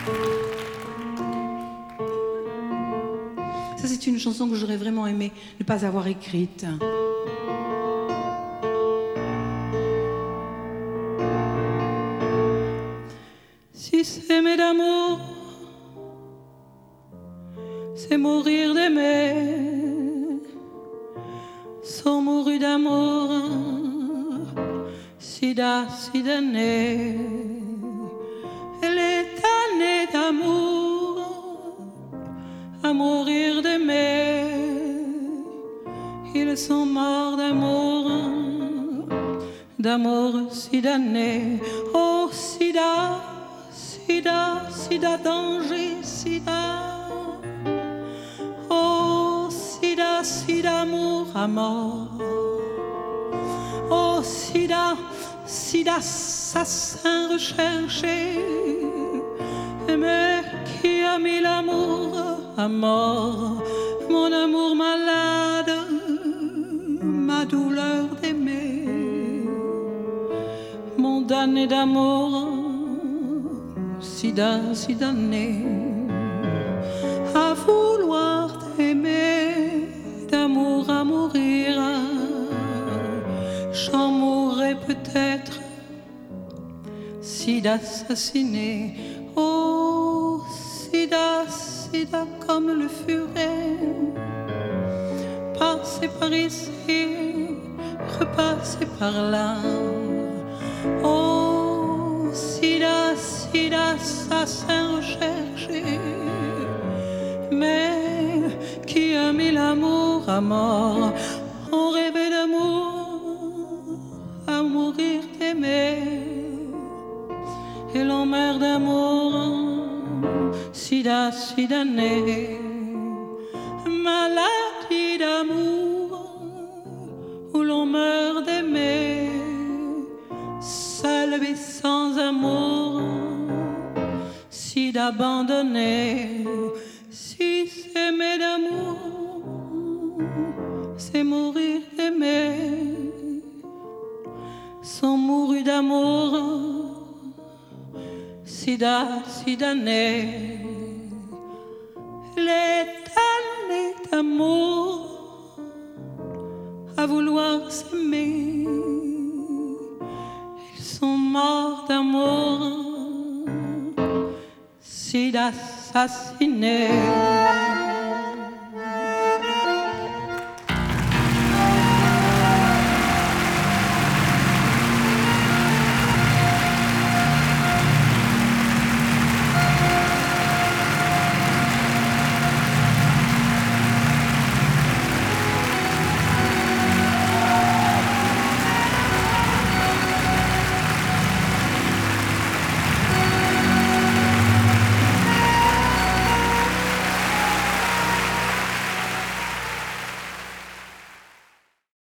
Ça, c'est une chanson que j'aurais vraiment aimé ne pas avoir écrite. Si s'aimer d'amour, c'est mourir d'aimer, sont mourus d'amour, sida, sidané. Elle est année d'amour, à mourir d'aimer. Ils sont morts d'amour, d'amour sidané. Oh, sida, sida, sida, danger, sida. Oh, sida, sida, amour à mort. Oh, sida, sida, assassin recherché. Mais qui a mis l'amour à mort? Mon amour malade, ma douleur d'aimer, mon damné d'amour, sida, sidané, à vouloir t'aimer, d'amour à mourir. J'en mourrai peut-être, sida assassiné. Oh, sida, sida comme le furet, passer par ici, repasser par là. Oh, sida, sida, assassin recherché. Mais qui a mis l'amour à mort? On rêvait d'amour, à mourir d'aimer. Et l'on meurt d'amour, sida, sidané. Maladie d'amour, où l'on meurt d'aimer. Seul et sans amour, si d'abandonner. Si s'aimer d'amour, c'est mourir d'aimer. Sont mourus d'amour, sida, sidané. Les damnés d'amour, à vouloir s'aimer. Ils sont morts d'amour, sida assassinés.